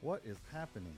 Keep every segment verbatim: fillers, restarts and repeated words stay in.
What is happening?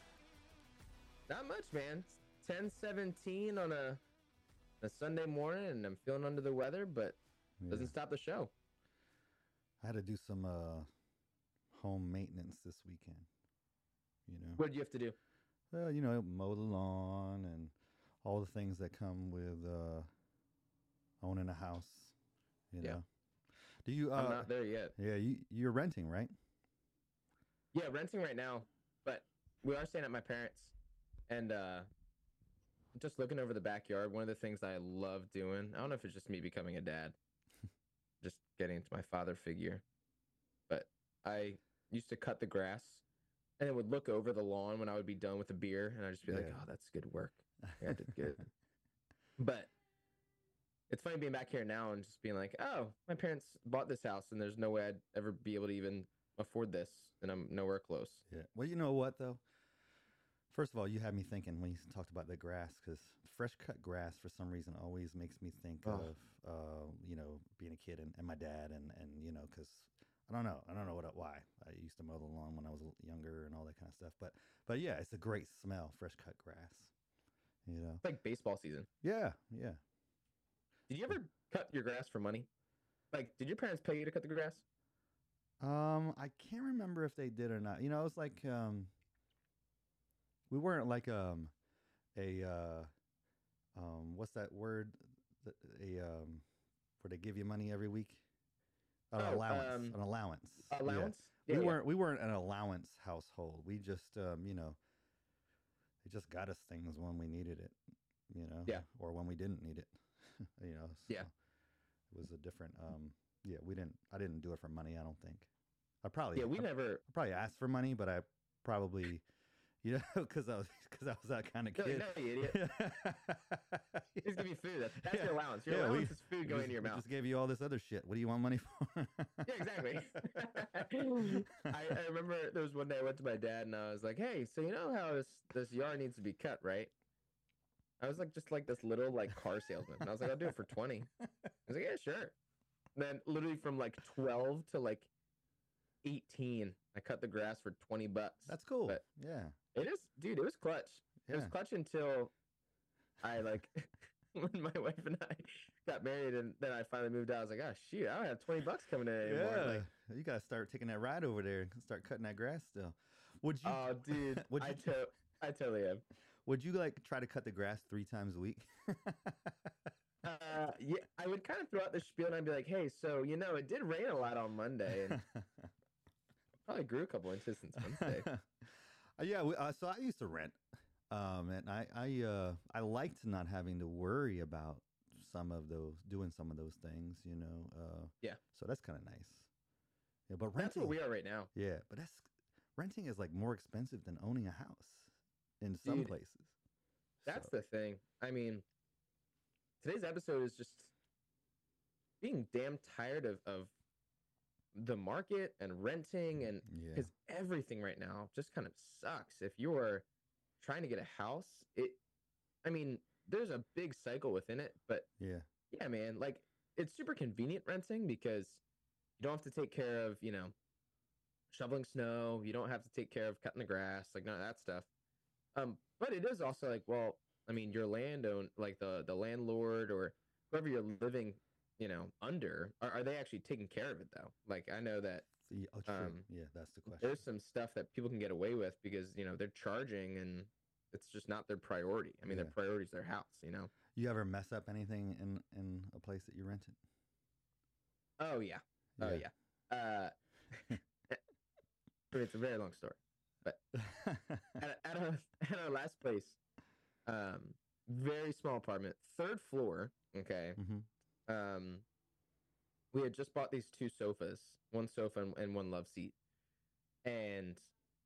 Not much, man. It's ten seventeen on a a Sunday morning, and I'm feeling under the weather, but Yeah. doesn't stop the show. I had to do some uh, home maintenance this weekend. You know, What did you have to do? well, you know, mow the lawn and all the things that come with uh, owning a house. You Yeah. know, do you? Uh, I'm not there yet. Yeah, you you're renting, right? Yeah, renting right now, but we are staying at my parents, and uh, just looking over the backyard. One of the things I love doing. I don't know if it's just me becoming a dad, just getting into my father figure, but I used to cut the grass, and it would look over the lawn when I would be done with the beer, and I'd just be like, Yeah. "Oh, that's good work. Yeah, I did good." But it's funny being back here now and just being like, "Oh, my parents bought this house, and there's no way I'd ever be able to even afford this, and I'm nowhere close." Yeah. Well, you know what though. First of all, you had me thinking when you talked about the grass, because fresh cut grass for some reason always makes me think Oh. of, uh, you know, being a kid and, and my dad and, and, you know, because I don't know. I don't know what why. I used to mow the lawn when I was younger and all that kind of stuff. But, but yeah, it's a great smell, fresh cut grass, you know? It's like baseball season. Yeah. Yeah. Did you ever cut your grass for money? Like, did your parents pay you to cut the grass? Um, I can't remember if they did or not. You know, it was like, um, we weren't like, um, a, uh, um, what's that word? The- A, um, where they give you money every week? An Oh, allowance. um, An allowance. Yeah. allowance? we Yeah, yeah. weren't we weren't an allowance household. We just um, you know, they just got us things when we needed it, you know, Yeah. or when we didn't need it. you know, so Yeah. it was a different um yeah, we didn't I didn't do it for money, I don't think. I probably Yeah, we I, never. I probably asked for money, but I probably you know, because I was because I was that kind of No, kid. no, you idiot. Just give you food. That's, that's your allowance. Your Yeah, allowance we, is food we going just, into your we mouth. just gave you all this other shit. What do you want money for? Yeah, exactly. I, I remember there was one day I went to my dad and I was like, "Hey, so you know how this this yard needs to be cut, right?" I was like just like this little like car salesman, and I was like, "I'll do it for twenty." I was like, "Yeah, sure." And then literally from like twelve to like eighteen, I cut the grass for twenty bucks. That's cool. But Yeah, it is, dude. It was clutch. It was yeah. clutch until I like when my wife and I got married, and then I finally moved out. I was like, "Oh shoot, I don't have twenty bucks coming in anymore." Yeah, Like, you gotta start taking that ride over there and start cutting that grass. Still, would you? oh, dude, would I you? to- I totally am. Would you like try to cut the grass three times a week? Uh, yeah, I would kind of throw out the spiel and I'd be like, "Hey, so you know, it did rain a lot on Monday, and probably grew a couple inches since Wednesday." yeah. We, uh, so I used to rent, um, and I I uh I liked not having to worry about some of those doing some of those things. You know. Uh, Yeah, so that's kind of nice. Yeah, but that's renting. where we are right now, Yeah, but that's renting is like more expensive than owning a house in some dude. places. That's So the thing. I mean, today's episode is just being damn tired of of the market and renting, and yeah, because everything right now just kind of sucks. If you're trying to get a house, it, I mean, there's a big cycle within it, but yeah, yeah, man, like it's super convenient renting because you don't have to take care of, you know, shoveling snow. You don't have to take care of cutting the grass, like none of that stuff. Um, but it is also like, well, I mean, your landowner, like the the landlord or whoever you're living, you know, under, are, are they actually taking care of it though? Like I know that See, oh, true. um, Yeah, that's the question. there's some stuff that people can get away with because you know they're charging and it's just not their priority. I mean, their Yeah. priority is their house. You know. You ever mess up anything in in a place that you rented? Oh yeah. Oh Yeah. yeah. Uh, I mean, it's a very long story, but at, at, our, at our last place, um, very small apartment, third floor. Okay. hmm Um, we had just bought these two sofas, one sofa and, and one love seat, and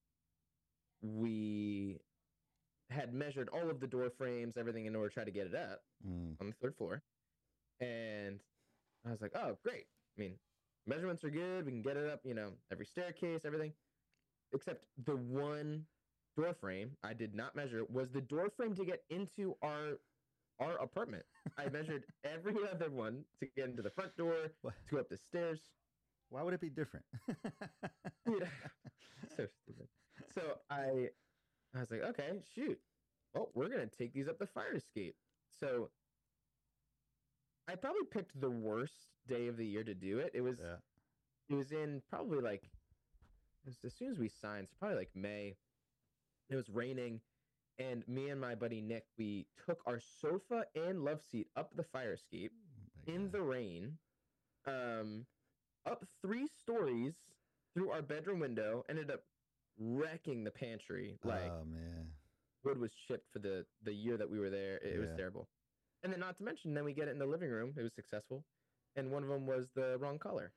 we had measured all of the door frames, everything in order to try to get it up Mm. on the third floor. And I was like, "Oh, great! I mean, measurements are good. We can get it up. You know, every staircase, everything, except the one door frame I did not measure was the door frame to get into our our apartment. I measured every other one to get into the front door, What? to go up the stairs. Why would it be different? Dude, so stupid. So I I was like, okay, shoot. Well, we're gonna take these up the fire escape. So I probably picked the worst day of the year to do it. It was Yeah. it was in probably like it was as soon as we signed, so probably like May. It was raining, and me and my buddy Nick, we took our sofa and love seat up the fire escape My in God. the rain, um, up three stories through our bedroom window, ended up wrecking the pantry. Like Oh man. wood was chipped for the the year that we were there. It, it was Yeah. terrible. And then, not to mention, then we get it in the living room. It was successful, and one of them was the wrong color.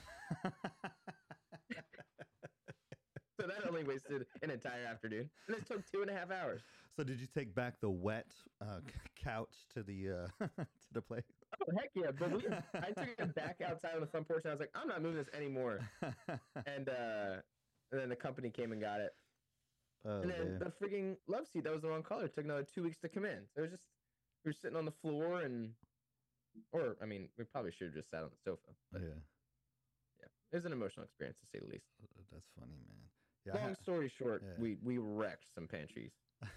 So that only wasted an entire afternoon, and it took two and a half hours. So did you take back the wet uh, c- couch to the uh, to the place? Oh heck yeah! But we, I took it back outside on the front porch, and I was like, I'm not moving this anymore. And uh, and then the company came and got it. Oh, And then man. the freaking love seat that was the wrong color took another two weeks to come in. So it was just we were sitting on the floor, and or I mean, we probably should have just sat on the sofa. But Yeah, yeah, it was an emotional experience to say the least. that's funny, man. Yeah, I Long ha- story short, yeah. we we wrecked some pantries.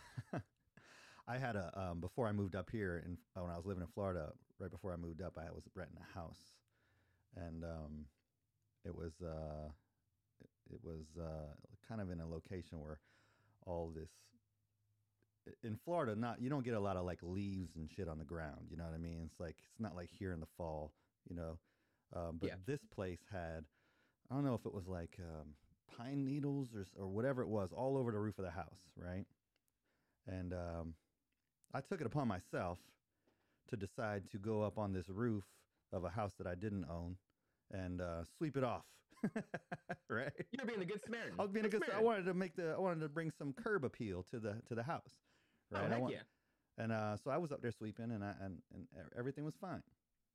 I had a um, before I moved up here, in uh, when I was living in Florida. Right before I moved up, I was renting a house, and um, it was uh, it, it was uh, kind of in a location where all this in Florida, not you don't get a lot of like leaves and shit on the ground. You know what I mean? It's like it's not like here in the fall. You know, um, but Yeah. this place had I don't know if it was like um, pine needles or s- or whatever it was all over the roof of the house, right? And um, I took it upon myself to decide to go up on this roof of a house that I didn't own and uh, sweep it off. Right? You're being a good Samaritan. I was being a good. I Samaritan. wanted to make the. I wanted to bring some curb appeal to the to the house. Oh Right? I heck want, yeah! And uh, so I was up there sweeping, and I and, and e- everything was fine.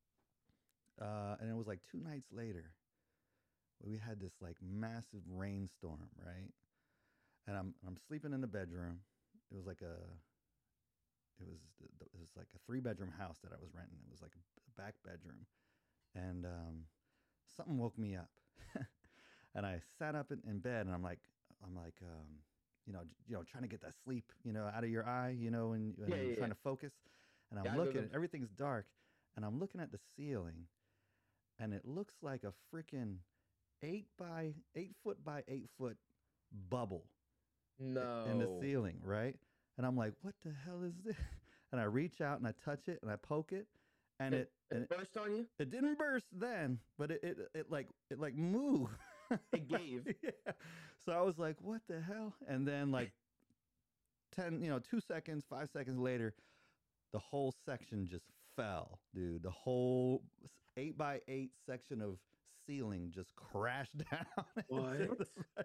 Uh, and it was like two nights later, we had this like massive rainstorm, right? And I'm I'm sleeping in the bedroom. It was like a. It was it was like a three bedroom house that I was renting. It was like a back bedroom, and um, something woke me up, and I sat up in, in bed, and I'm like I'm like um, you know j- you know trying to get that sleep you know out of your eye you know and, and Yeah, you're yeah, trying yeah. to focus, and I'm Yeah, I know looking them. everything's dark, and I'm looking at the ceiling, and it looks like a freaking eight by eight foot by eight foot bubble No. in the ceiling, right? And I'm like, what the hell is this? And I reach out and I touch it and I poke it, and it It, and it it, burst on you. it didn't burst then, but it it, it like it like moved. It gave. Yeah. So I was like, what the hell? And then like ten, you know, two seconds, five seconds later, the whole section just fell, dude. The whole s- eight by eight section of ceiling just crashed down. into What? the-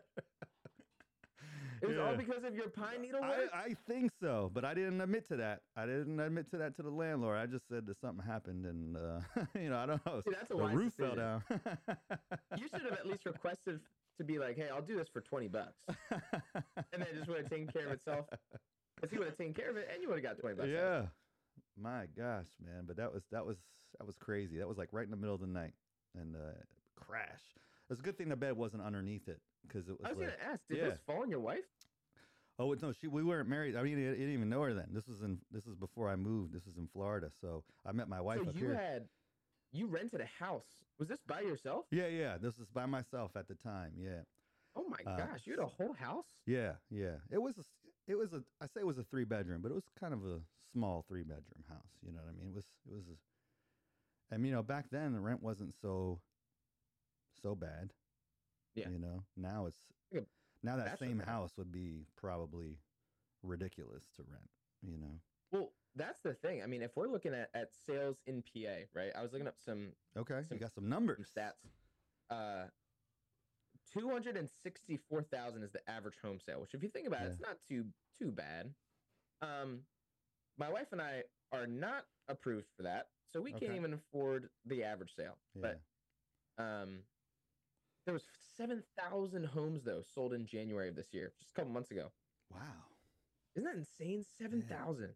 It was all Yeah. because of your pine needle I, work? I think so, but I didn't admit to that. I didn't admit to that to the landlord. I just said that something happened, and uh, you know, I don't know. See, that's a the wise roof fell decision. down. You should have at least requested to be like, hey, I'll do this for twenty bucks. And then it just would have taken care of itself. Because he would have taken care of it and you would have got twenty bucks. out of it. Yeah, my gosh, man! But that was that was that was crazy. That was like right in the middle of the night, and uh, crash. It's a good thing the bed wasn't underneath it because it was. I was like, going to ask, did yeah. this fall on your wife? Oh no, she we weren't married. I mean, I didn't even know her then. This was in this is before I moved. This was in Florida, so I met my wife So up you here. had, you rented a house. Was this by yourself? Yeah, yeah. This was by myself at the time. Yeah, Oh my Uh, gosh, you had a whole house? yeah, yeah. It was a, s- it was a. I say it was a three bedroom, but it was kind of a small three bedroom house. You know what I mean? It was it was. A, and you know, back then the rent wasn't so, so bad. Yeah. You know, now it's Like a now that bachelor same pad. house would be probably ridiculous to rent. You know. Well, that's the thing. I mean, if we're looking at, at sales in P A, right? I was looking up some, Okay, Some- you got some numbers. some stats. Uh, two hundred sixty-four thousand is the average home sale, which if you think about it, Yeah. it's not too too bad. Um, my wife and I are not approved for that, so we can't Okay. even afford the average sale. Yeah. But um, there was seven thousand homes though sold in January of this year, just a couple months ago. Wow. Isn't that insane? Seven thousand.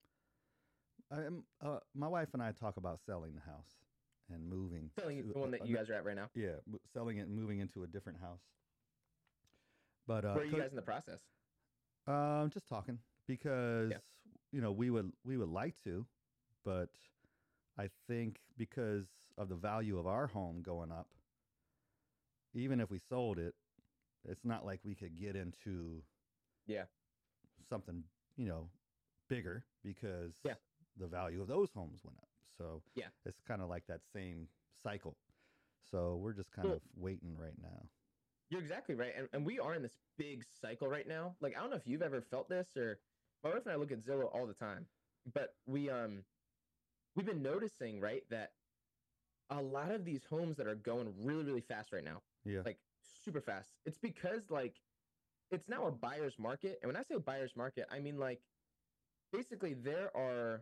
I am, uh, my wife and I talk about selling the house and moving. Selling to the one a- that a you n- guys are at right now. Yeah, m- selling it and moving into a different house. But uh, Where are you co- guys in the process? um, just talking because Yeah. you know we would we would like to, but I think because of the value of our home going up, even if we sold it, it's not like we could get into Yeah. something, you know, bigger because Yeah. the value of those homes went up. So Yeah. it's kind of like that same cycle. So we're just kind Well, of waiting right now. you're exactly right. And, and we are in this big cycle right now. Like, I don't know if you've ever felt this, or my wife and I look at Zillow all the time, but we, um, we've been noticing, right, that a lot of these homes that are going really, really fast right now, Yeah. like super fast, it's because like it's now a buyer's market. And when I say buyer's market, I mean like basically there are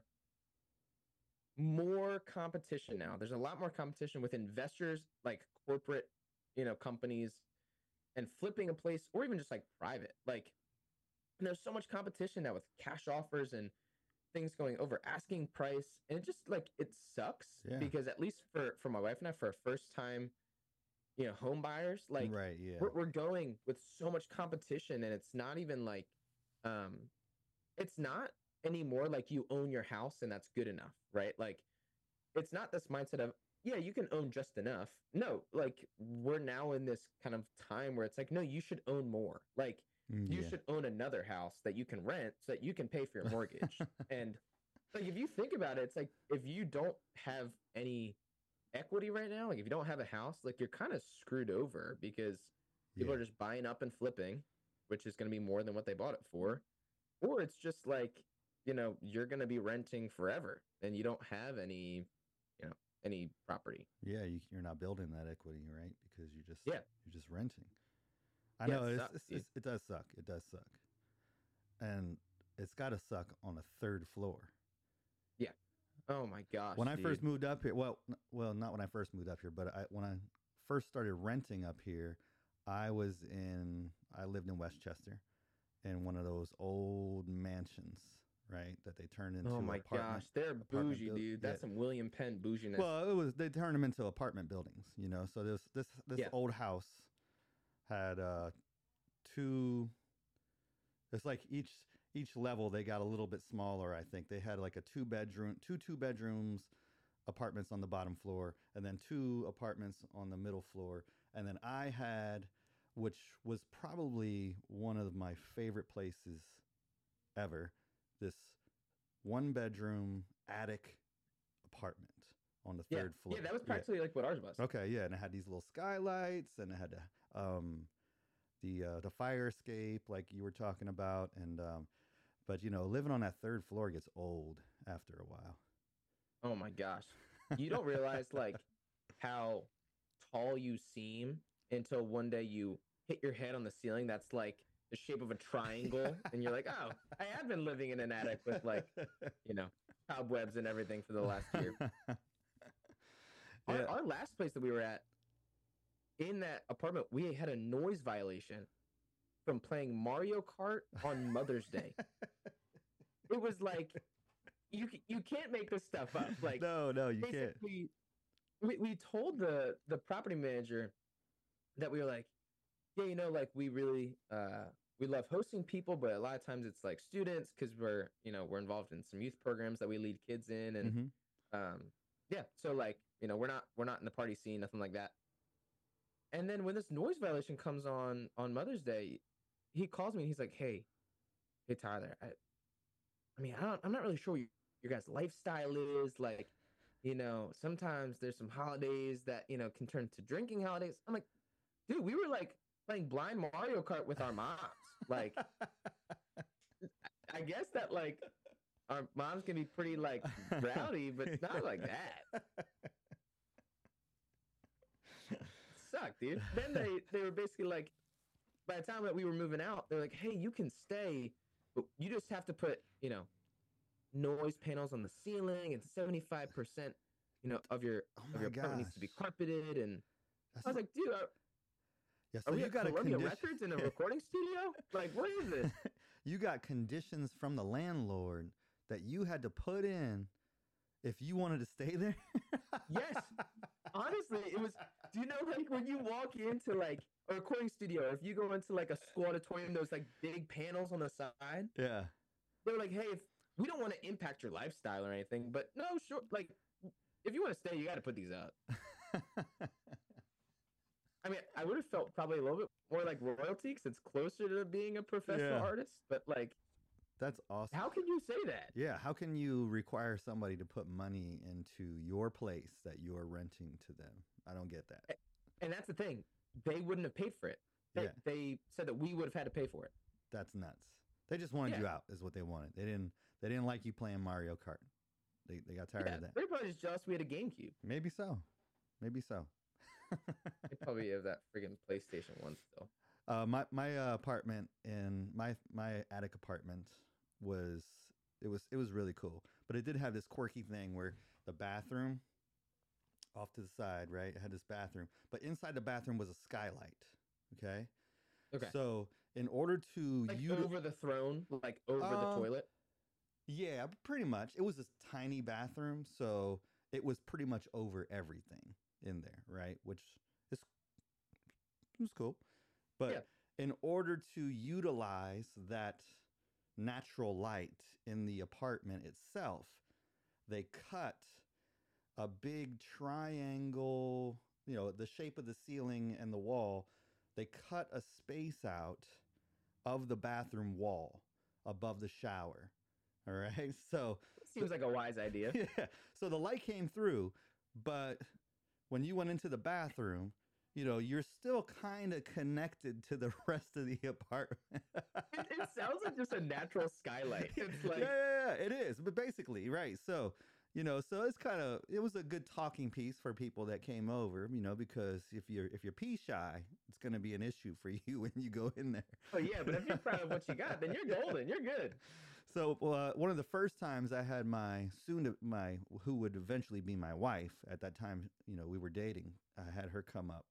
more competition now. There's a lot more competition with investors, like corporate, you know, companies, and flipping a place, or even just like private. Like, and there's so much competition now with cash offers and things going over asking price, and it just like it sucks Yeah. because at least for for my wife and I, for a first time, you know, home buyers, like Right. Yeah. we're, we're going with so much competition, and it's not even like, um, it's not anymore like you own your house and that's good enough, right? Like it's not this mindset of, yeah, you can own just enough. No, like we're now in this kind of time where it's like, no, you should own more. Like Mm, you yeah. should own another house that you can rent so that you can pay for your mortgage. And like if you think about it, it's like if you don't have any equity right now, like if you don't have a house, like you're kind of screwed over because people Yeah. are just buying up and flipping, which is going to be more than what they bought it for. Or it's just like, you know, you're going to be renting forever and you don't have any, you know, any property. Yeah. You, you're not building that equity, right? Because you're just Yeah. you're just renting. I Yeah, know it it's, sucks, it's, dude. it's it does suck. It does suck, and it's got to suck on a third floor. Yeah. Oh my gosh. When I dude. first moved up here, well, n- well, not when I first moved up here, but I, when I first started renting up here, I was in, I lived in Westchester, in one of those old mansions, right, that they turned into Oh my apartment. gosh, they're apartment bougie, buil- dude. yeah. That's some William Penn bouginess. Well, it was they turned them into apartment buildings, you know. So this this this Yeah. old house had uh two. It's like each each level they got a little bit smaller. I think they had like a two bedroom, two two bedrooms, apartments on the bottom floor, and then two apartments on the middle floor. And then I had, which was probably one of my favorite places ever, this one bedroom attic apartment on the yeah. third floor. Yeah, that was practically like what ours was. Okay, yeah, and it had these little skylights, and it had um, the uh, the fire escape, like you were talking about, and um, but you know, living on that third floor gets old after a while. Oh my gosh. You don't realize like how tall you seem until one day you hit your head on the ceiling that's like the shape of a triangle and you're like, "Oh, I have been living in an attic with like, you know, cobwebs and everything for the last year." Our, Yeah. our last place that we were at, in that apartment, we had a noise violation from playing Mario Kart on Mother's Day. It was like you c- you can't make this stuff up. Like no, no, you can't. basically, we we told the the property manager that we were like, yeah, you know, like we really uh we love hosting people, but a lot of times it's like students because we're you know we're involved in some youth programs that we lead kids in, and Mhm. um yeah, so like you know we're not we're not in the party scene, nothing like that. And then when this noise violation comes on on Mother's Day, he calls me and he's like, hey, hey Tyler, I, I mean, I don't, I'm not really sure what your, your guys' lifestyle is. Like, you know, sometimes there's some holidays that, you know, can turn to drinking holidays. I'm like, dude, we were like playing blind Mario Kart with our moms. Like, I guess that like our moms can be pretty like rowdy, but not like that. Suck, dude. Then they, they were basically like, by the time that we were moving out, they're like, hey, you can stay, but you just have to put, you know, noise panels on the ceiling and seventy-five percent, you know, of your Oh of my your apartment needs to be gosh. carpeted. And That's I was not- like, dude, are, yeah, are so we you at got a Columbia condition. Records in a recording studio? Like, what is this? You got conditions from the landlord that you had to put in if you wanted to stay there. Yes. Honestly, it was, do you know, like when you walk into like a recording studio, if you go into like a school auditorium, those like big panels on the side, Yeah. they were like, hey, if we don't want to impact your lifestyle or anything, but no, sure, like if you want to stay, you got to put these up. I mean, I would have felt probably a little bit more like royalty because it's closer to being a professional Yeah. artist, but like, That's awesome. how can you say that? Yeah, how can you require somebody to put money into your place that you're renting to them? I don't get that. And that's the thing. They wouldn't have paid for it. They, Yeah. they said that we would have had to pay for it. That's nuts. They just wanted Yeah. you out, is what they wanted. They didn't. They didn't like you playing Mario Kart. They they got tired Yeah, of that. they're probably just jealous we had a GameCube. Maybe so. Maybe so. They probably have that friggin' PlayStation one still. Uh, my my uh, apartment in my my attic apartment was it was it was really cool, but it did have this quirky thing where the bathroom off to the side, right? It had this bathroom, but inside the bathroom was a skylight. Okay. Okay. So in order to Like util- over the throne, like over the Um, toilet. yeah, pretty much. It was this tiny bathroom, so it was pretty much over everything in there, right? Which is it was cool. But Yeah. in order to utilize that natural light in the apartment itself, they cut a big triangle, you know, the shape of the ceiling and the wall. They cut a space out of the bathroom wall above the shower. All right. So Seems like a wise idea. yeah. So the light came through, but when you went into the bathroom, you know, you're still kind of connected to the rest of the apartment. It, it sounds like just a natural skylight. It's like, yeah, yeah, yeah, it is. But basically, right. So, you know, so it's kind of it was a good talking piece for people that came over, you know, because if you're if you're pee shy, it's going to be an issue for you when you go in there. oh yeah, but if you're proud of what you got, then you're golden. You're good. So uh, one of the first times I had my soon to, my who would eventually be my wife at that time, you know, we were dating. I had her come up,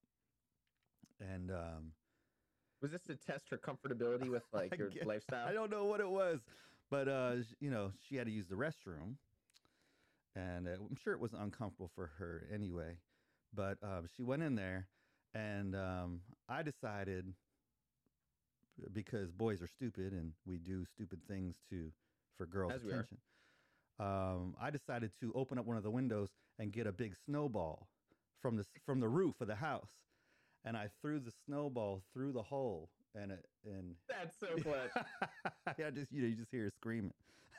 and um, Was this to test her comfortability with like I your guess- lifestyle? I don't know what it was, but uh, sh- you know, she had to use the restroom, and uh, I'm sure it was uncomfortable for her anyway. But um, she went in there, and um, I decided because boys are stupid and we do stupid things to for girls' As we are. attention. Um, I decided to open up one of the windows and get a big snowball from the s- from the roof of the house, and I threw the snowball through the hole, and it and That's so clutch. I just you know you just hear her screaming.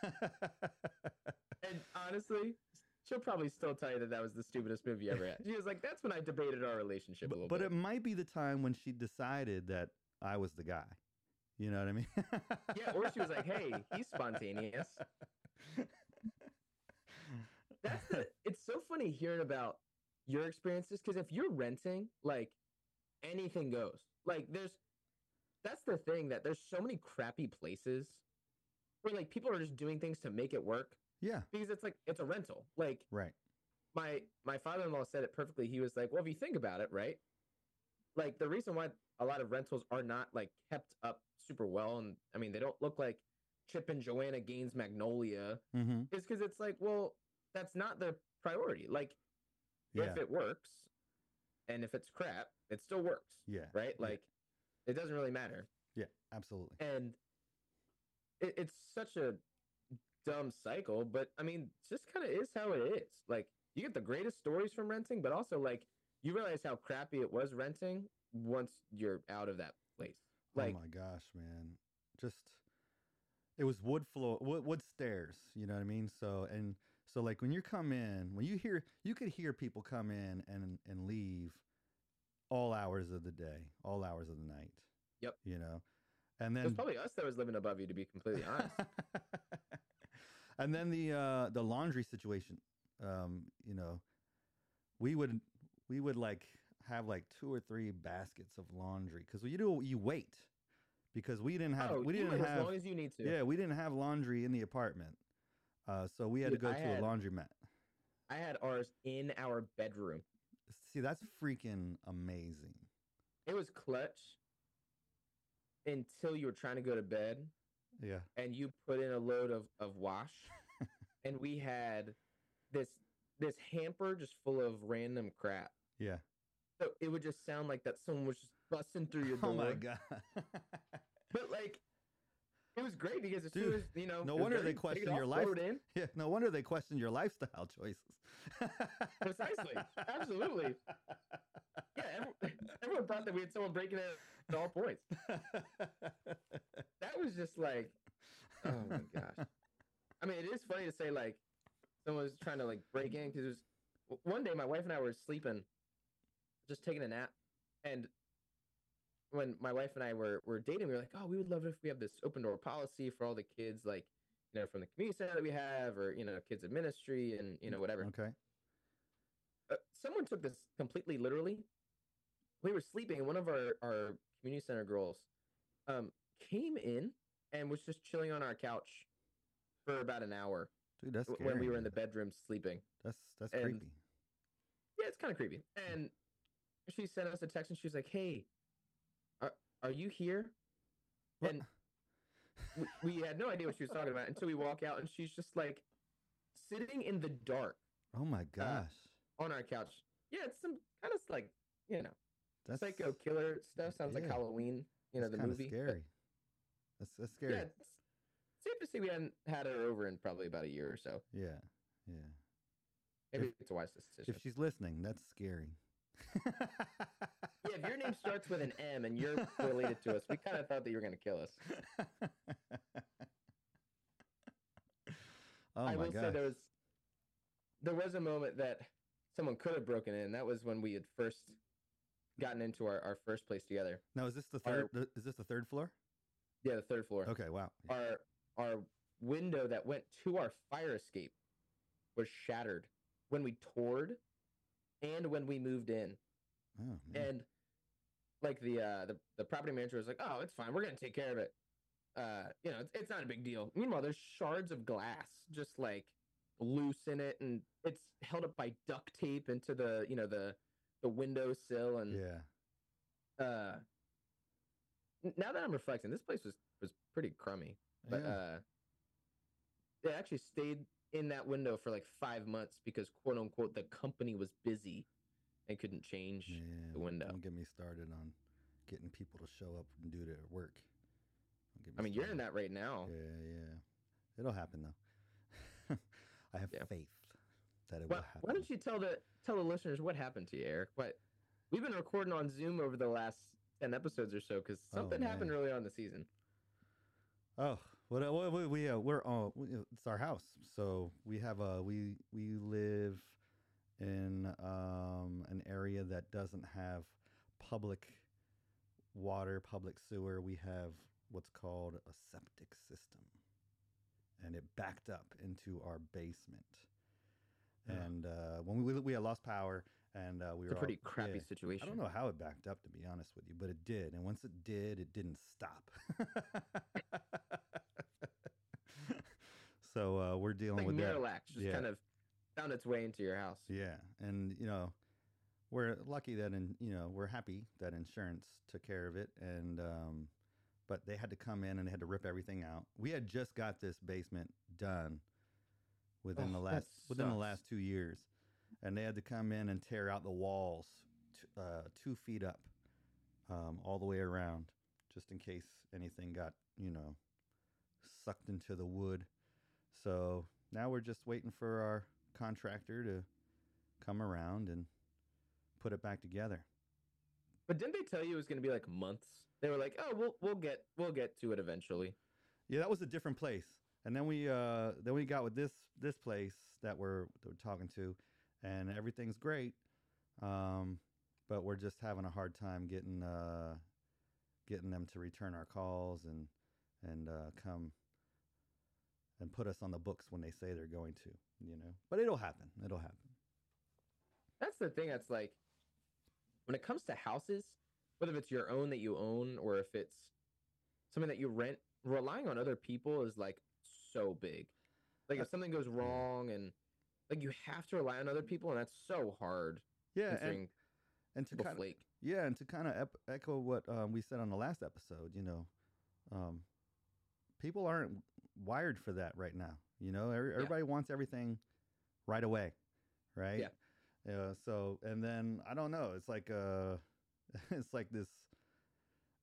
And honestly, she'll probably still tell you that that was the stupidest move you ever had. She was like, "That's when I debated our relationship a but little but bit." it might be the time when she decided that I was the guy. You know what I mean? Yeah, or she was like, "Hey, he's spontaneous." That's the. It's so funny hearing about your experiences because if you're renting, like anything goes. Like there's, that's the thing that there's so many crappy places where like people are just doing things to make it work yeah, because it's like it's a rental. Like right. my my father-in-law said it perfectly. He was like, "Well, if you think about it, right? Like the reason why a lot of rentals are not like kept up super well, and I mean they don't look like Chip and Joanna Gaines Magnolia, Mm-hmm. is because it's like, well, that's not their priority. Like Yeah, if it works, and if it's crap, it still works, yeah, right? yeah. Like it doesn't really matter, yeah, absolutely. and it, it's such a dumb cycle. But I mean, it just kind of is how it is. Like you get the greatest stories from renting, but also like you realize how crappy it was renting once you're out of that place. Like oh my gosh, man! Just it was wood floor, wood, wood stairs. You know what I mean? So and so, like when you come in, when you hear, you could hear people come in and and leave all hours of the day, all hours of the night. Yep. You know, and it was then probably us that was living above you, to be completely honest. and then the uh, the laundry situation. Um, you know, we would we would like have like two or three baskets of laundry because you do you wait because we didn't have oh, we you didn't wait have as long as you need to. yeah we didn't have laundry in the apartment, uh, so we had Dude, to go I to had- a laundromat. I had ours in our bedroom. See, that's freaking amazing. It was clutch until you were trying to go to bed Yeah, and you put in a load of, of wash. And we had this this hamper just full of random crap. yeah, So it would just sound like that someone was just busting through your door. Oh my god. But like, it was great because as Dude, soon as you know, no it was wonder dirty, they take it question off, your throw life. it in. Yeah, no wonder they question your lifestyle choices. Precisely, absolutely. Yeah, everyone, everyone thought that we had someone breaking in at all points. That was just like, oh my gosh. I mean, it is funny to say like someone was trying to like break in because it was one day my wife and I were sleeping, just taking a nap, and when my wife and I were were dating, we were like, oh, we would love it if we have this open door policy for all the kids, like you know, from the community center that we have, or you know, kids of ministry, and you know, whatever. Okay. Uh, someone took this completely literally. We were sleeping, and one of our our community center girls um came in and was just chilling on our couch for about an hour. Dude, that's scary. When we were in the dude. bedroom sleeping. That's that's and, creepy. Yeah, it's kind of creepy. And she sent us a text, and she was like, "Hey, are are you here?" What? And we, we had no idea what she was talking about until we walk out, and she's just like sitting in the dark Oh my gosh. on our couch. Yeah, it's some kind of like you know That's psycho killer stuff. Sounds like yeah. Halloween. You know that's the kinda movie. Scary. That's that's scary. Yeah, it's safe to say we hadn't had her over in probably about a year or so. Yeah. Yeah. Maybe If- it's a wise decision. If she's listening, that's scary. Yeah, if your name starts with an M and you're related to us, we kind of thought that you were going to kill us. Oh I my will gosh. say there was there was a moment that someone could have broken in. That was when we had first gotten into our, our first place together. Now, is this the third? th- is this the third floor? Yeah, the third floor. Okay. Wow. Our our window that went to our fire escape was shattered when we toured and when we moved in. Oh man. And like the uh the, the property manager was like, "Oh, it's fine. We're gonna take care of it. Uh, you know, it's, it's not a big deal." Meanwhile, there's shards of glass just like loose in it, and it's held up by duct tape into the you know the the windowsill. And Yeah. uh, n- now that I'm reflecting, this place was was pretty crummy. But Yeah. uh, it actually stayed in that window for like five months because quote unquote the company was busy and couldn't change Yeah, the window. Don't get me started on getting people to show up and do their work. Don't get me I mean, you're in started. that right now. Yeah, yeah. It'll happen though. I have Yeah. faith that it Why, will happen. why don't you tell the tell the listeners what happened to you, Eric? What we've been recording on Zoom over the last ten episodes or so because Oh, something happened man. early on in the season. Oh, well, well we we uh, we're uh, we, it's our house, so we have a we we live in um an area that doesn't have public water, public sewer. We have what's called a septic system, and it backed up into our basement. Yeah. And uh, when we we had lost power, and uh, we It's were a pretty all, crappy yeah. situation. I don't know how it backed up, to be honest with you, but it did. And once it did, it didn't stop. so uh, we're dealing Like with that. Miralax just Yeah. kind of found its way into your house. Yeah, and you know, we're lucky that in you know we're happy that insurance took care of it, and um, but they had to come in and they had to rip everything out. We had just got this basement done within Oh, the that last within the sucks. last two years, and they had to come in and tear out the walls t- uh, two feet up, um, all the way around, just in case anything got you know sucked into the wood. So now we're just waiting for our contractor to come around and put it back together. But didn't they tell you it was going to be like months? They were like, "Oh, we'll we'll get we'll get to it eventually." Yeah, that was a different place. And then we uh then we got with this this place that we're that we're talking to, and everything's great. Um, but we're just having a hard time getting uh getting them to return our calls and and uh, come and put us on the books when they say they're going to, you know. But it'll happen. It'll happen. That's the thing. That's like when it comes to houses, whether if it's your own that you own or if it's something that you rent, relying on other people is like so big. Like if something goes wrong and like you have to rely on other people, and that's so hard. Yeah, and, considering and to people kind of flake. yeah, and to kind of ep- echo what um, we said on the last episode, you know, um, people aren't wired for that right now. You know, Every, everybody wants everything right away, right? Yeah. Yeah. So, and then I don't know. It's like uh, it's like this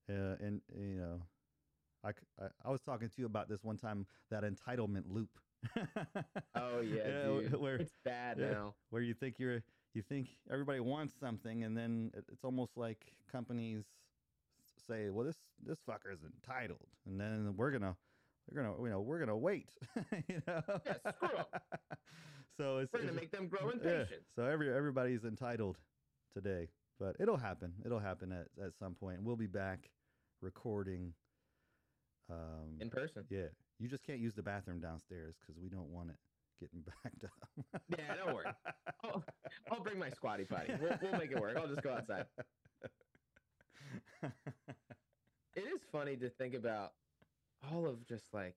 Uh, and you know, I, c- I I was talking to you about this one time, that entitlement loop. Oh yeah, Yeah, dude. wh- where It's bad yeah, now. where you think you're you think everybody wants something, and then it- it's almost like companies s- say, "Well, this this fucker is entitled," and then we're gonna we're gonna you know we're gonna wait. you know. Yeah, screw 'em. So it's, We're it's gonna just- make them grow yeah. impatient. So every everybody's entitled today, but it'll happen. It'll happen at at some point. We'll be back recording. Um, In person. yeah, you just can't use the bathroom downstairs because we don't want it getting backed up. Yeah, don't worry. I'll, I'll bring my squatty potty. We'll, we'll make it work. I'll just go outside. It is funny to think about all of just like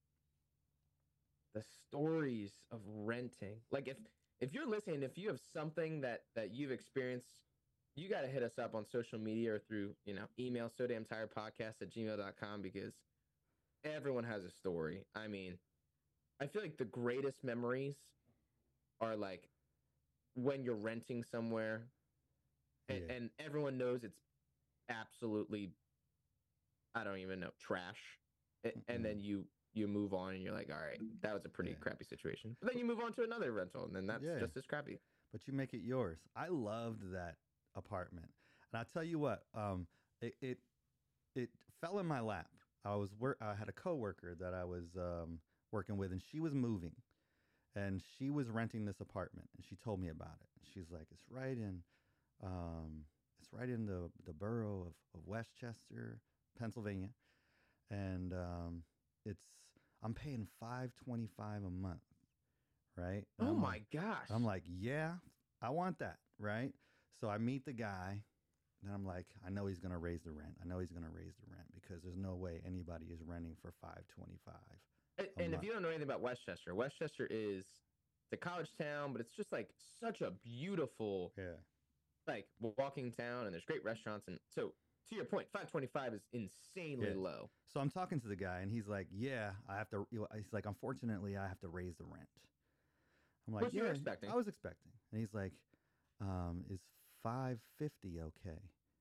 the stories of renting. Like if if you're listening, if you have something that that you've experienced, you got to hit us up on social media or through, you know, email so damn tired podcast at gmail dot com because everyone has a story. I mean, I feel like the greatest memories are like when you're renting somewhere and, Yeah. and everyone knows it's absolutely, I don't even know, trash. A- And then you you move on and you're like, all right, that was a pretty Yeah. crappy situation. But then you move on to another rental and then that's Yeah. just as crappy. But you make it yours. I loved that apartment, and I tell you what, um, it it, it fell in my lap. I was work. I had a coworker that I was um, working with, and she was moving, and she was renting this apartment, and she told me about it. She's like, "It's right in, um, it's right in the the borough of, of Westchester, Pennsylvania, and um, it's I'm paying five twenty five a month, right?" And Oh I'm my like, gosh. I'm like, yeah, I want that, right? So I meet the guy, and I'm like, I know he's gonna raise the rent. I know he's gonna raise the rent because there's no way anybody is renting for five twenty five. And, a and if month. you don't know anything about Westchester, Westchester is the college town, but it's just like such a beautiful Yeah, like walking town and there's great restaurants and so to your point, five twenty-five is insanely Yeah. low. so I'm talking to the guy, and he's like, yeah, I have to. You know, he's like, unfortunately, I have to raise the rent. I'm like, What you yeah, were expecting. I was expecting, and he's like, um, is five fifty okay?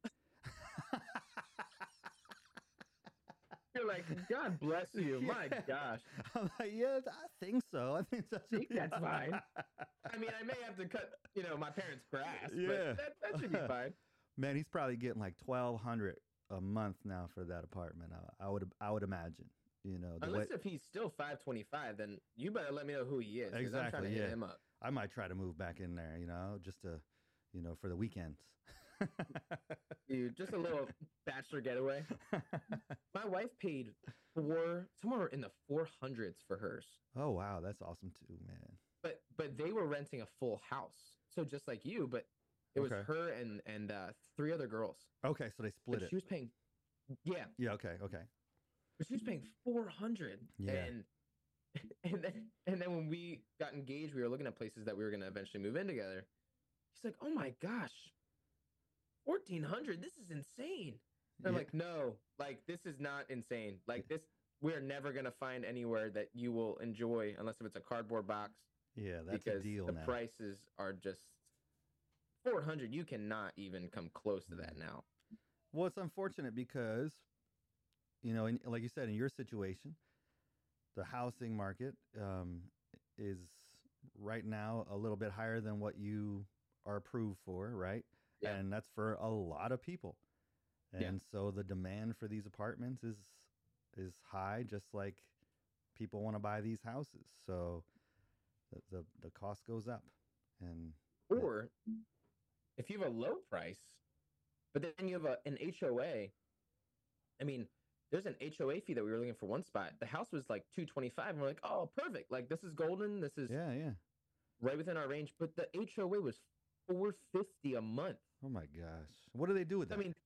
You're like, God bless you. My Yeah. gosh. I'm like, yeah, I think so. I think that should think be that's fine. I mean, I may have to cut, you know, my parents' grass, Yeah. but that, that should be fine. Man, he's probably getting like twelve hundred a month now for that apartment. I, I would I would imagine. You know, the Unless way, if he's still five twenty-five, then you better let me know who he is. 'cause I'm trying Exactly, to hit yeah. him up. I might try to move back in there. You know, just to, you know, for the weekends. Dude, just a little bachelor getaway. My wife paid four, somewhere in the four hundreds for hers. Oh wow, that's awesome too, man. But but they were renting a full house. So just like you, but it was Okay. her and and uh, three other girls. Okay, so they split But it. she was paying, yeah, Yeah. Okay. Okay. but she was paying four hundred. Yeah. And and then and then when we got engaged, we were looking at places that we were going to eventually move in together. She's like, "Oh my gosh, fourteen hundred! This is insane." And I'm Yeah. like, "No, like this is not insane. Like this, we're never going to find anywhere that you will enjoy unless if it's a cardboard box." Yeah, that's because a deal the now. prices are just four hundred. You cannot even come close to that now. Well, it's unfortunate because, you know, in, like you said, in your situation, the housing market um, is right now a little bit higher than what you are approved for, right? Yeah. And that's for a lot of people. And Yeah. so the demand for these apartments is is high, just like people want to buy these houses. So the the, the cost goes up. And Or if you have a low price, but then you have a, an H O A. I mean, there's an H O A fee that we were looking for one spot. The house was like two twenty-five, and we're like, oh, perfect. Like this is golden. This is yeah, yeah. right within our range. But the H O A was four fifty a month. Oh my gosh. What do they do with that? I mean,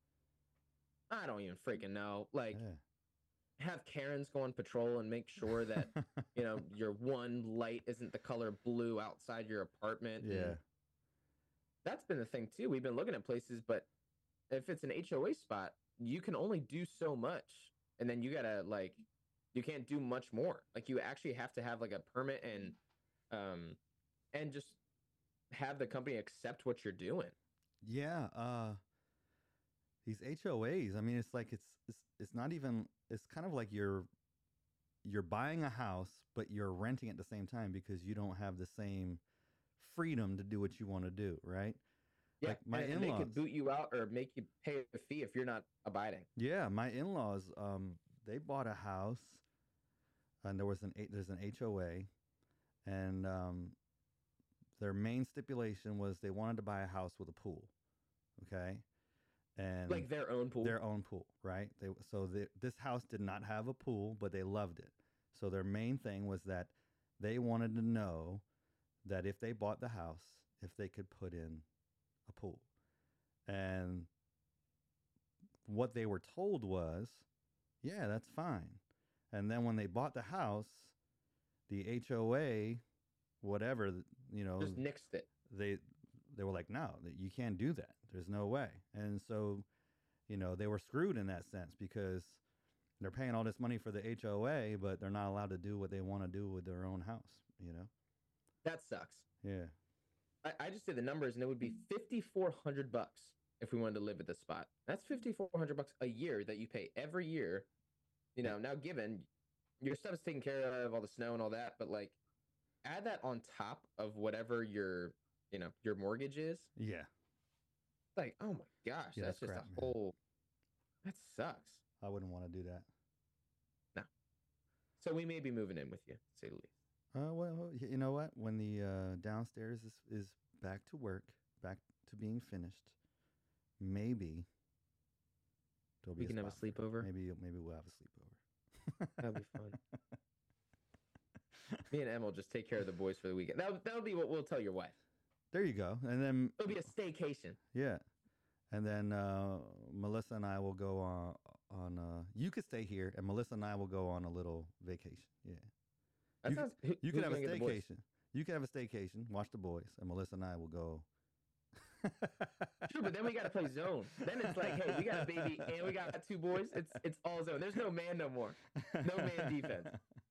I don't even freaking know. Like, yeah. have Karens go on patrol and make sure that you know your one light isn't the color blue outside your apartment. Yeah. And that's been the thing too. We've been looking at places, but if it's an H O A spot, you can only do so much, and then you gotta like, you can't do much more. Like you actually have to have like a permit and, um, and just have the company accept what you're doing. Yeah, uh these H O As. I mean, it's like it's it's it's not even. It's kind of like you're you're buying a house, but you're renting at the same time because you don't have the same freedom to do what you want to do, right? Yeah, Like my and, and they in-laws. could boot you out or make you pay a fee if you're not abiding. Yeah, my in-laws. Um, they bought a house, and there was an there's an H O A, and um, their main stipulation was they wanted to buy a house with a pool. Okay, and Like their own pool. their own pool, right? They so the, this house did not have a pool, but they loved it. So their main thing was that they wanted to know that if they bought the house, if they could put in a pool. And what they were told was, yeah, that's fine. And then when they bought the house, the H O A, whatever, you know, Just nixed it. they they were like, no, that you can't do that. There's no way. And so, you know, they were screwed in that sense because they're paying all this money for the H O A, but they're not allowed to do what they want to do with their own house, you know? That sucks. Yeah. I, I just did the numbers, and it would be fifty-four hundred bucks if we wanted to live at this spot. That's fifty-four hundred bucks a year that you pay every year. You know, now given your stuff's taken care of, all the snow and all that, but like add that on top of whatever your, you know, your mortgage is. Yeah. Like, oh my gosh, Yeah, that's, that's just crap, a man. whole. That sucks. I wouldn't want to do that. So we may be moving in with you, to say the least. Uh, well, y- you know what? When the uh, downstairs is, is back to work, back to being finished, maybe there'll be We a can have a spot for it. sleepover. Maybe maybe we'll have a sleepover. That'd be fun. Me and Em will just take care of the boys for the weekend. That that'll be what we'll tell your wife. There you go. And then It'll be a staycation. yeah, and then uh, Melissa and I will go on on. Uh, you could stay here, and Melissa and I will go on a little vacation. Yeah, That You sounds. Who, you who's could have a gonna get the boys? staycation. You could have a staycation. Watch the boys, and Melissa and I will go. Sure, but then we gotta play zone. Then it's like, hey, we got a baby and we got two boys. It's it's all zone. There's no man no more. No man defense.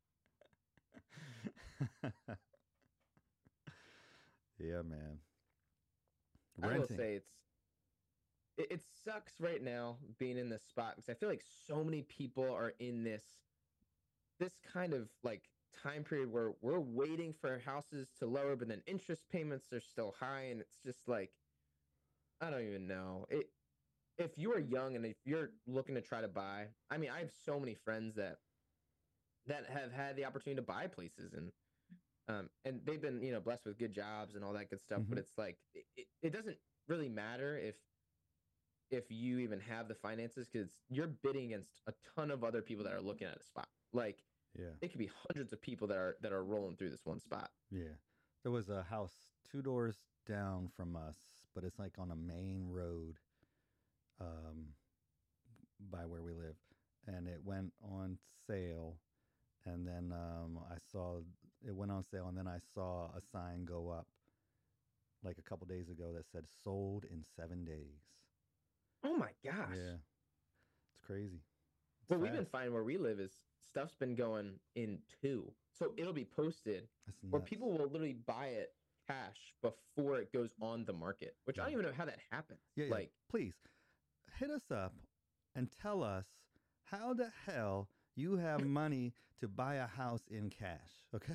Yeah, man. I will Renting. say it's it, it sucks right now being in this spot because I feel like so many people are in this this kind of like time period where we're waiting for houses to lower, but then interest payments are still high, and it's just like I don't even know. It if you are young and if you're looking to try to buy, I mean, I have so many friends that that have had the opportunity to buy places and um and they've been you know blessed with good jobs and all that good stuff. But Mhm. it's like it, it, it doesn't really matter if if you even have the finances because you're bidding against a ton of other people that are looking at a spot. Like Yeah, it could be hundreds of people that are that are rolling through this one spot. yeah. There was a house two doors down from us, but it's like on a main road, um, by where we live, and it went on sale. And then um, I saw it went on sale, and then I saw a sign go up like a couple days ago that said "sold in seven days." Oh my gosh. Yeah, it's crazy. It's What we've been fast. finding where we live is stuff's been going in two. So it'll be posted That's where nuts. people will literally buy it cash before it goes on the market, which I don't Yeah. even know how that happens. Yeah, yeah. Like, Please hit us up and tell us how the hell you have money to buy a house in cash. Okay.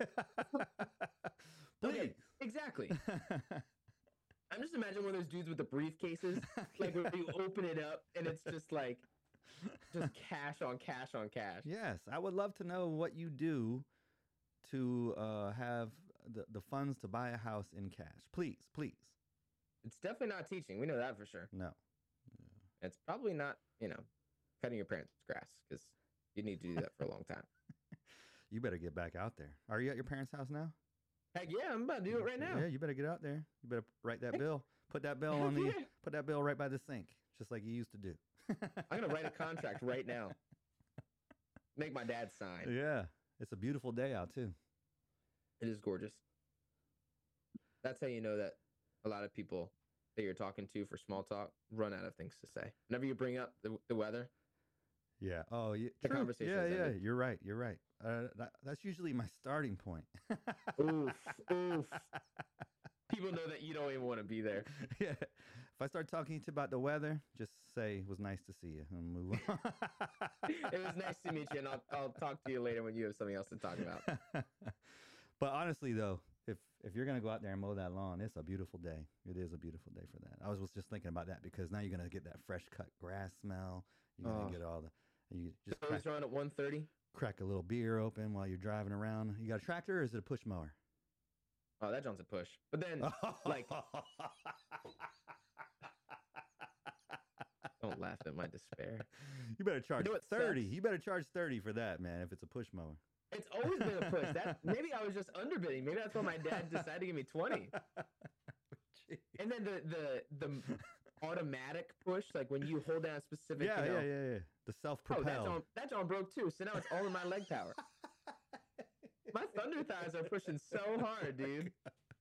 okay, Please. exactly. I'm just imagining one of those dudes with the briefcases, like where you open it up and it's just like, just cash on cash on cash. Yes, I would love to know what you do to uh, have the, the funds to buy a house in cash. Please, please. It's definitely not teaching. We know that for sure. No. It's probably not, you know, cutting your parents' grass because you need to do that for a long time. You better get back out there. Are you at your parents' house now? Heck yeah, I'm about to do it right now. Yeah, you better get out there. You better write that Heck- bill. Put that bill heck on the yeah. put that bill right by the sink, just like you used to do. I'm gonna write a contract right now. Make my dad sign. Yeah, it's a beautiful day out too. It is gorgeous. That's how you know that a lot of people that you're talking to for small talk run out of things to say. Whenever you bring up the, the weather, Yeah. Oh, yeah. The True. conversation Yeah, is yeah. ended. You're right. You're right. Uh, that, that's usually my starting point. oof, oof. People know that you don't even want to be there. Yeah. If I start talking to you about the weather, just say it was nice to see you and move on. It was nice to meet you, and I'll I'll talk to you later when you have something else to talk about. But honestly, though, if if you're gonna go out there and mow that lawn, it's a beautiful day. It is a beautiful day for that. I was, was just thinking about that because now you're gonna get that fresh cut grass smell. You're gonna Oh. get all the. You just So crack, he's running at one thirty. crack a little beer open while you're driving around. You got a tractor or is it a push mower? Oh, that John's a push. But then, like, don't laugh at my despair. you better charge know what thirty. sucks? You better charge thirty for that, man. If it's a push mower. It's always been a push. That maybe I was just underbidding. Maybe that's why my dad decided to give me twenty. And then the the the automatic push, like when you hold down a specific, Yeah, you know, yeah, yeah, yeah. The oh, self-propelled. that John, that John broke too. So now it's all in my leg power. My thunder thighs are pushing so hard, dude.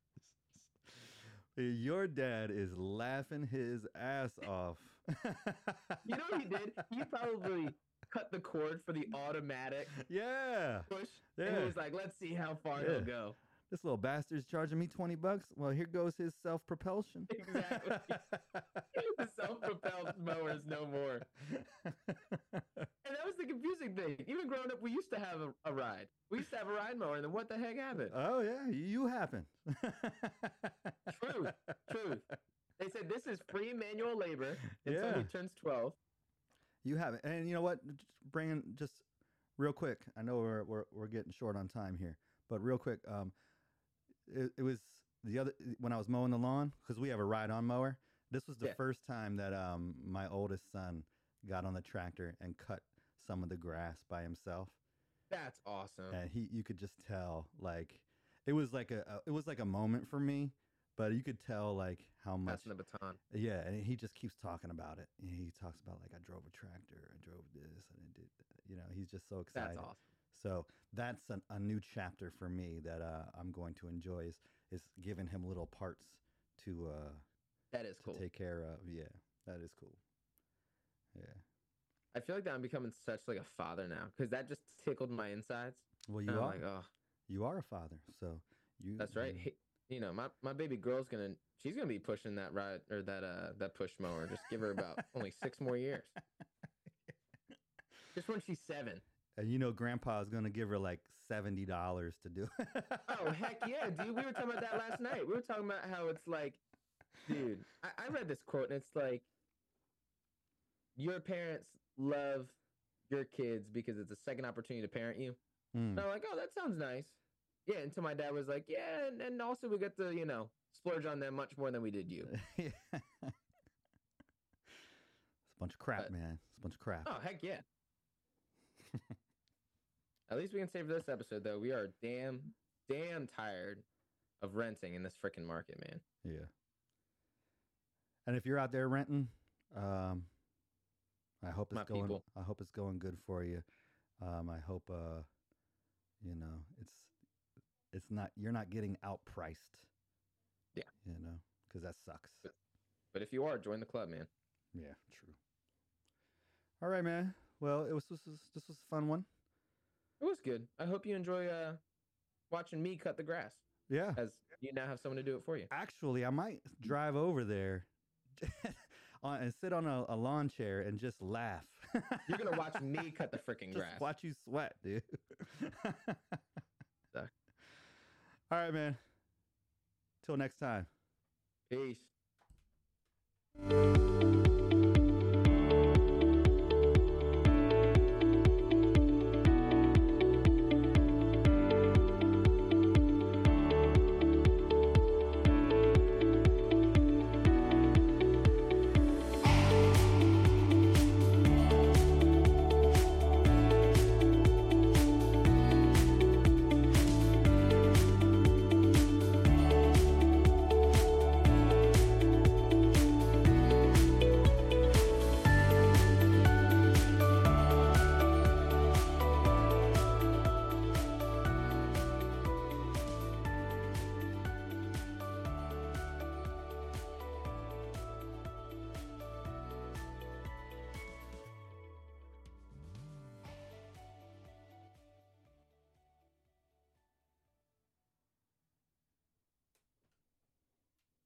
Your dad is laughing his ass off. You know what he did? He probably cut the cord for the automatic Yeah. push. Yeah. And he was like, let's see how far Yeah. he'll go. This little bastard's charging me twenty bucks. Well, here goes his self-propulsion. Exactly. The self-propelled mower is no more. And that was the confusing thing. Even growing up, we used to have a, a ride. We used to have a ride mower, and then what the heck happened? Oh, yeah. You happen. Truth. Truth. They said this is free manual labor until Yeah. he turns twelve. You haven't. And you know what? Just bringing just real quick. I know we're, we're, we're getting short on time here, but real quick. Um, it, it was the other, when I was mowing the lawn, because we have a ride-on mower. This was the Yeah. first time that um my oldest son got on the tractor and cut some of the grass by himself. That's awesome. And he, you could just tell, like, it was like a, a it was like a moment for me, but you could tell like how much. Passing the baton. Yeah, and he just keeps talking about it. He talks about like I drove a tractor, I drove this, and I did. You know, he's just so excited. That's awesome. So that's an, a new chapter for me that uh, I'm going to enjoy is is giving him little parts to uh, That is to cool. take care of. Yeah, that is cool. Yeah. I feel like that I'm becoming such like a father now because that just tickled my insides. Well, And you I'm are like, oh, you are a father, so you. that's right. you- He, you know, my, my baby girl's gonna she's gonna be pushing that ride or that uh that push mower. Just give her about only six more years. Just when she's seven. And you know, Grandpa's gonna give her like seventy dollars to do it. Oh heck yeah, dude! We were talking about that last night. We were talking about how it's like, dude. I, I read this quote and it's like, your parents love your kids because it's a second opportunity to parent you. Mm. And I'm like, oh, that sounds nice. Yeah, until my dad was like, yeah, and, and also we get to, you know, splurge on them much more than we did you. Yeah. It's a bunch of crap, But- man. It's a bunch of crap. Oh, heck yeah. At least we can say for this episode, though, we are damn, damn tired of renting in this freaking market, man. Yeah. And if you're out there renting, um, I hope it's My going. people. I hope it's going good for you. Um, I hope, uh, you know, it's it's not you're not getting outpriced. Yeah. You know, because that sucks. But- But if you are, join the club, man. Yeah, true. All right, man. Well, it was this was this was a fun one. It was good. I hope you enjoy uh, watching me cut the grass, Yeah. as you now have someone to do it for you. Actually, I might drive over there on, and sit on a, a lawn chair and just laugh. You're gonna watch me cut the freaking Just grass. watch you sweat, dude. Suck. All right, man. Till next time. Peace.